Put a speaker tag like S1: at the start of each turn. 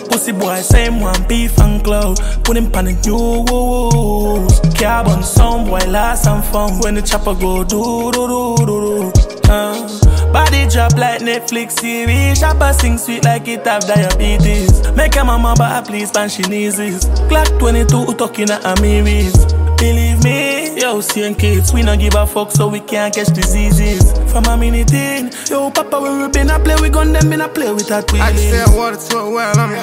S1: pussy boy, same one, beef and cloud. Put him pan the news. Carbon sound boy, last and found. When the chopper go do do do do do. Body drop like Netflix series. Chopper sing sweet like it have diabetes. Make a mama but please pan she knees. Clock 22 talking at Amiris. Believe me, yo, seeing kids, we don't give a fuck so we can't catch diseases. From a minute in, yo, papa, when we been a play, we gun them been a play with that wheelie.
S2: I just said water to a well, I'm